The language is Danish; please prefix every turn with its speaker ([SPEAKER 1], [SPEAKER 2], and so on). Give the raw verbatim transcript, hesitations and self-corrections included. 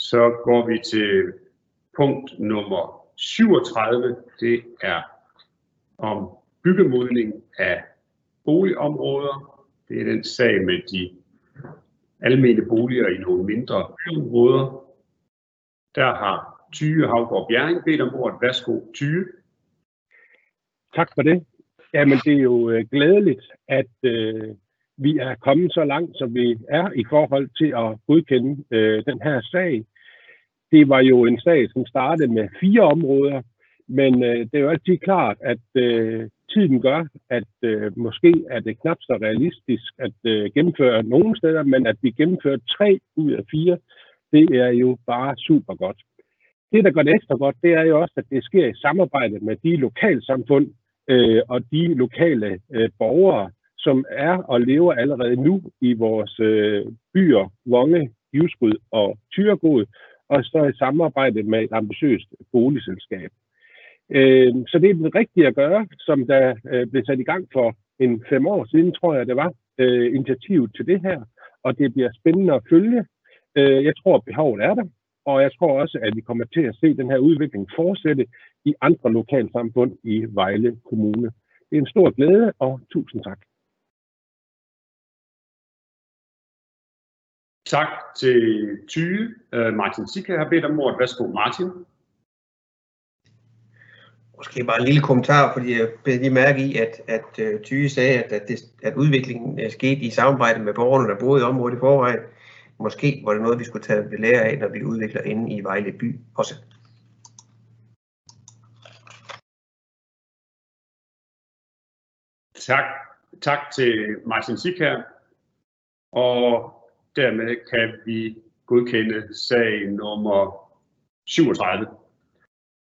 [SPEAKER 1] Så går vi til punkt nummer syvogtredive. Det er om byggemodning af boligområder. Det er den sag med de almene boliger i nogle mindre byområder. Der har Tyge Haugaard Bjerring bedt om ordet. Værsgo, Tyge.
[SPEAKER 2] Tak for det. Jamen, det er jo øh, glædeligt, at øh, vi er kommet så langt, som vi er i forhold til at godkende øh, den her sag. Det var jo en sag, som startede med fire områder, men øh, det er jo altid klart, at øh, tiden gør, at øh, måske er det knap så realistisk at øh, gennemføre nogle steder, men at vi gennemfører tre ud af fire, det er jo bare super godt. Det, der gør det ekstra godt, det er jo også, at det sker i samarbejde med de lokalsamfund øh, og de lokale øh, borgere, som er og lever allerede nu i vores øh, byer, Vonge, Givskud og Thyregod, og så i samarbejde med et ambitiøst boligselskab. Øh, så det er det rigtige at gøre, som der øh, blev sat i gang for en fem år siden, tror jeg det var, øh, initiativet til det her, og det bliver spændende at følge. Øh, jeg tror, behovet er der, og jeg tror også, at vi kommer til at se den her udvikling fortsætte i andre lokalsamfund i Vejle Kommune. Det er en stor glæde, og tusind tak.
[SPEAKER 1] Tak til Tyge. Martin Sikke har bedt om ordet. Værsgo, Martin.
[SPEAKER 3] Måske bare en lille kommentar, fordi jeg bed lige mærke i, at, at Tyge sagde, at, at, det, at udviklingen skete i samarbejde med borgerne, der boede i området i forvejen. Måske var det noget, vi skulle tage ved lære af, når vi udvikler inde i Vejle by også.
[SPEAKER 1] Tak, tak til Martin Sikke. Og dermed kan vi godkende sag nummer syvogtredive.